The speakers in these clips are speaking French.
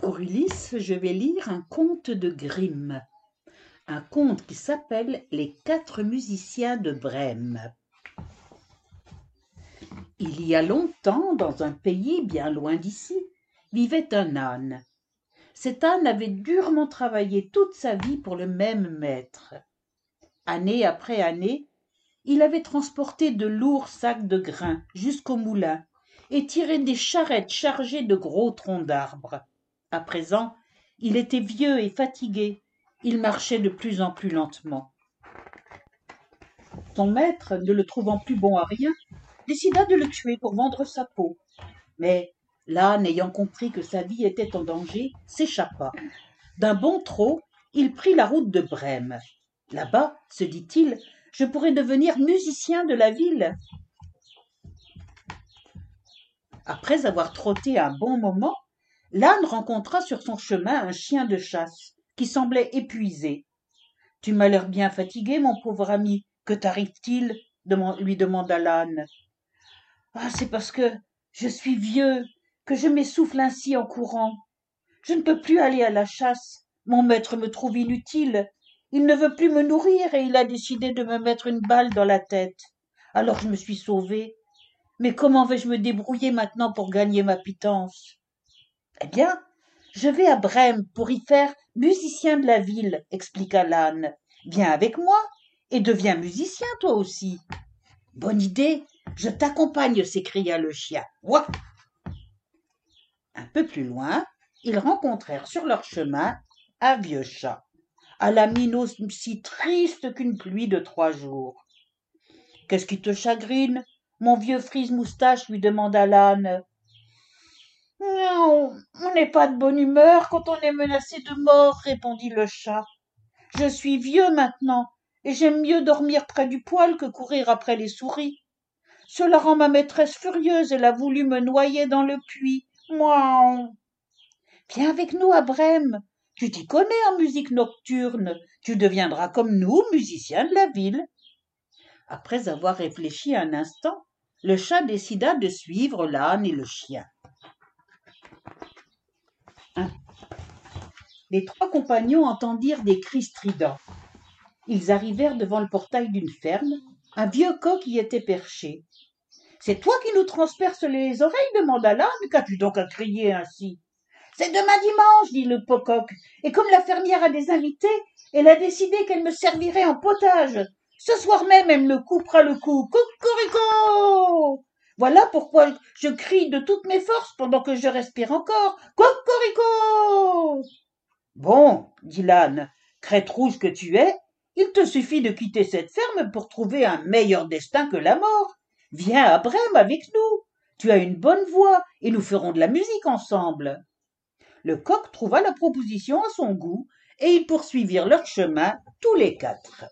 Pour Ulysse, je vais lire un conte de Grimm, un conte qui s'appelle Les 4 musiciens de Brême. Il y a longtemps, dans un pays bien loin d'ici, vivait un âne. Cet âne avait durement travaillé toute sa vie pour le même maître. Année après année, il avait transporté de lourds sacs de grains jusqu'au moulin et tiré des charrettes chargées de gros troncs d'arbres. À présent, il était vieux et fatigué. Il marchait de plus en plus lentement. Son maître, ne le trouvant plus bon à rien, décida de le tuer pour vendre sa peau. Mais l'âne, ayant compris que sa vie était en danger, s'échappa. D'un bond trot, il prit la route de Brême. Là-bas, se dit-il, je pourrais devenir musicien de la ville. Après avoir trotté un bon moment, l'âne rencontra sur son chemin un chien de chasse qui semblait épuisé. « Tu m'as l'air bien fatigué, mon pauvre ami. Que t'arrive-t-il » lui demanda l'âne. « Ah, c'est parce que je suis vieux, que je m'essouffle ainsi en courant. Je ne peux plus aller à la chasse. Mon maître me trouve inutile. Il ne veut plus me nourrir et il a décidé de me mettre une balle dans la tête. Alors je me suis sauvé. Mais comment vais-je me débrouiller maintenant pour gagner ma pitance ? » « Eh bien, je vais à Brême pour y faire musicien de la ville, expliqua l'âne. Viens avec moi et deviens musicien toi aussi. Bonne idée, je t'accompagne, s'écria le chien. Ouah ! Un peu plus loin, ils rencontrèrent sur leur chemin un vieux chat, à la mine aussi triste qu'une pluie de 3 jours. Qu'est-ce qui te chagrine, mon vieux frise-moustache, lui demanda l'âne. Non, on n'est pas de bonne humeur quand on est menacé de mort, répondit le chat. Je suis vieux maintenant, et j'aime mieux dormir près du poêle que courir après les souris. Cela rend ma maîtresse furieuse, elle a voulu me noyer dans le puits. Moi, viens avec nous à Brême. Tu t'y connais en musique nocturne. Tu deviendras comme nous, musicien de la ville. Après avoir réfléchi un instant, le chat décida de suivre l'âne et le chien. Les 3 compagnons entendirent des cris stridents. Ils arrivèrent devant le portail d'une ferme. Un vieux coq y était perché. « C'est toi qui nous transperces les oreilles » demanda l'âne. « Qu'as-tu donc à crier ainsi ?»« C'est demain dimanche, » dit le coq, « et comme la fermière a des invités, elle a décidé qu'elle me servirait en potage. Ce soir même, elle me coupera le cou. Cocorico ! Voilà pourquoi je crie de toutes mes forces pendant que je respire encore. Cocorico !» « Bon, » dit l'âne, « crête rouge que tu es, il te suffit de quitter cette ferme pour trouver un meilleur destin que la mort. Viens à Brême avec nous. Tu as une bonne voix et nous ferons de la musique ensemble. » Le coq trouva la proposition à son goût et ils poursuivirent leur chemin tous les 4.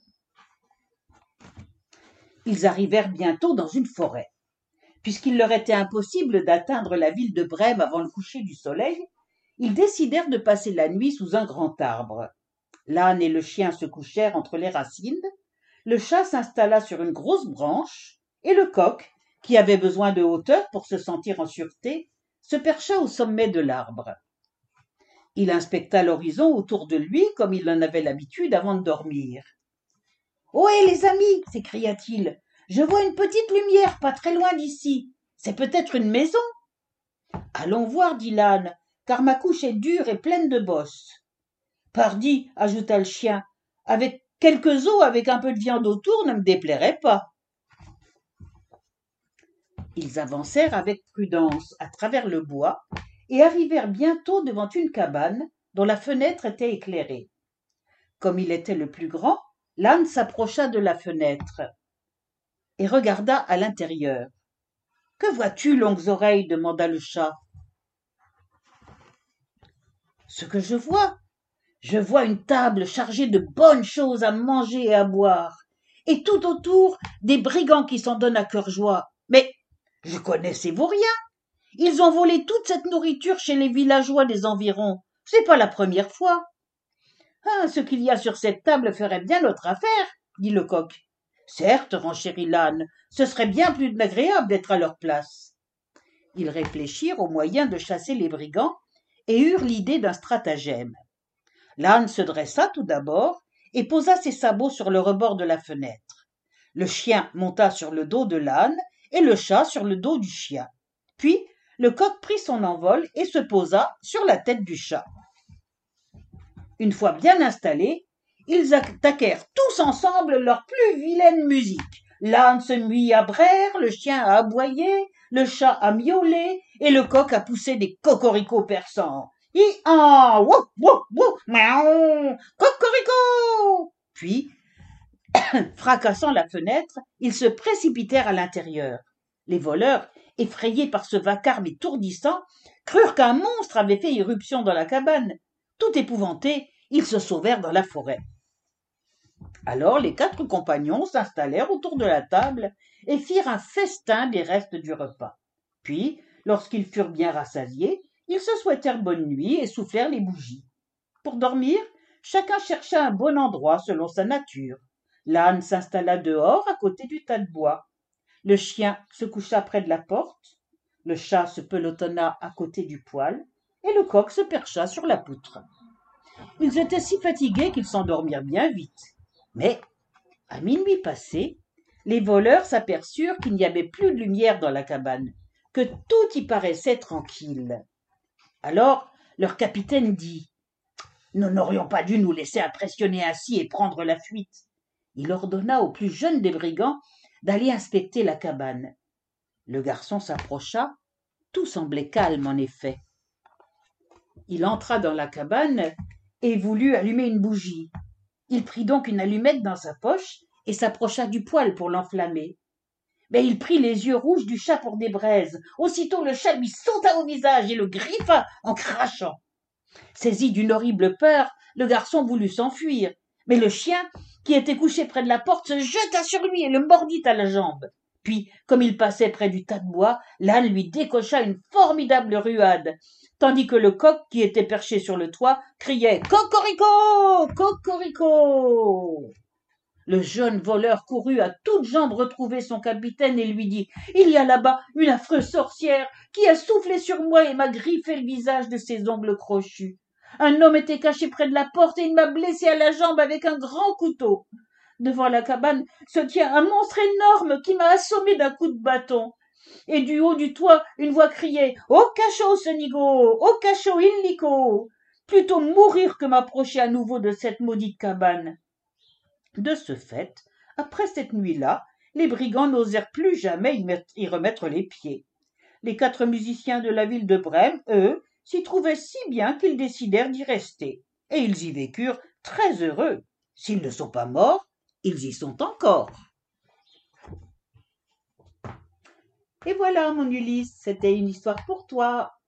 Ils arrivèrent bientôt dans une forêt. Puisqu'il leur était impossible d'atteindre la ville de Brême avant le coucher du soleil, ils décidèrent de passer la nuit sous un grand arbre. L'âne et le chien se couchèrent entre les racines, le chat s'installa sur une grosse branche, et le coq, qui avait besoin de hauteur pour se sentir en sûreté, se percha au sommet de l'arbre. Il inspecta l'horizon autour de lui comme il en avait l'habitude avant de dormir. « Ohé, les amis !» s'écria-t-il. « Je vois une petite lumière pas très loin d'ici. C'est peut-être une maison. » « Allons voir, » dit l'âne, « car ma couche est dure et pleine de bosses. »« Pardi, » ajouta le chien, « avec quelques os avec un peu de viande autour ne me déplairait pas. » Ils avancèrent avec prudence à travers le bois et arrivèrent bientôt devant une cabane dont la fenêtre était éclairée. Comme il était le plus grand, l'âne s'approcha de la fenêtre et regarda à l'intérieur. « Que vois-tu, longues oreilles ?» demanda le chat. « Ce que je vois une table chargée de bonnes choses à manger et à boire, et tout autour des brigands qui s'en donnent à cœur joie. Mais je connais ces vauriens. Ils ont volé toute cette nourriture chez les villageois des environs. C'est pas la première fois. »« Ah, ce qu'il y a sur cette table ferait bien notre affaire, » dit le coq. « Certes, renchérit l'âne, ce serait bien plus agréable d'être à leur place. » Ils réfléchirent au moyen de chasser les brigands et eurent l'idée d'un stratagème. L'âne se dressa tout d'abord et posa ses sabots sur le rebord de la fenêtre. Le chien monta sur le dos de l'âne et le chat sur le dos du chien. Puis le coq prit son envol et se posa sur la tête du chat. Une fois bien installés, ils attaquèrent tous ensemble leur plus vilaine musique. L'âne se mit à braire, le chien à aboyer, le chat à miauler et le coq à pousser des cocoricots perçants. Hi-han, wou, wou, wou, miaou, cocorico. Puis, fracassant la fenêtre, ils se précipitèrent à l'intérieur. Les voleurs, effrayés par ce vacarme étourdissant, crurent qu'un monstre avait fait irruption dans la cabane. Tout épouvantés, ils se sauvèrent dans la forêt. Alors les 4 compagnons s'installèrent autour de la table et firent un festin des restes du repas. Puis, lorsqu'ils furent bien rassasiés, ils se souhaitèrent bonne nuit et soufflèrent les bougies. Pour dormir, chacun chercha un bon endroit selon sa nature. L'âne s'installa dehors à côté du tas de bois. Le chien se coucha près de la porte. Le chat se pelotonna à côté du poêle et le coq se percha sur la poutre. Ils étaient si fatigués qu'ils s'endormirent bien vite. Mais, à minuit passé, les voleurs s'aperçurent qu'il n'y avait plus de lumière dans la cabane, que tout y paraissait tranquille. Alors, leur capitaine dit « Nous n'aurions pas dû nous laisser impressionner ainsi et prendre la fuite. » Il ordonna au plus jeune des brigands d'aller inspecter la cabane. Le garçon s'approcha, tout semblait calme en effet. Il entra dans la cabane et voulut allumer une bougie. Il prit donc une allumette dans sa poche et s'approcha du poêle pour l'enflammer. Mais il prit les yeux rouges du chat pour des braises. Aussitôt le chat lui sauta au visage et le griffa en crachant. Saisi d'une horrible peur, le garçon voulut s'enfuir. Mais le chien, qui était couché près de la porte, se jeta sur lui et le mordit à la jambe. Puis, comme il passait près du tas de bois, l'âne lui décocha une formidable ruade, tandis que le coq, qui était perché sur le toit, criait « Cocorico! Cocorico !» Le jeune voleur courut à toutes jambes retrouver son capitaine et lui dit « Il y a là-bas une affreuse sorcière qui a soufflé sur moi et m'a griffé le visage de ses ongles crochus. Un homme était caché près de la porte et il m'a blessé à la jambe avec un grand couteau. Devant la cabane se tient un monstre énorme qui m'a assommé d'un coup de bâton. Et du haut du toit, une voix criait « Au cachot, Sonigo! Au cachot, Illico !» Plutôt mourir que m'approcher à nouveau de cette maudite cabane. De ce fait, après cette nuit-là, les brigands n'osèrent plus jamais y remettre les pieds. Les 4 musiciens de la ville de Brême, eux, s'y trouvaient si bien qu'ils décidèrent d'y rester. Et ils y vécurent très heureux. S'ils ne sont pas morts, ils y sont encore. Et voilà, mon Ulysse, c'était une histoire pour toi.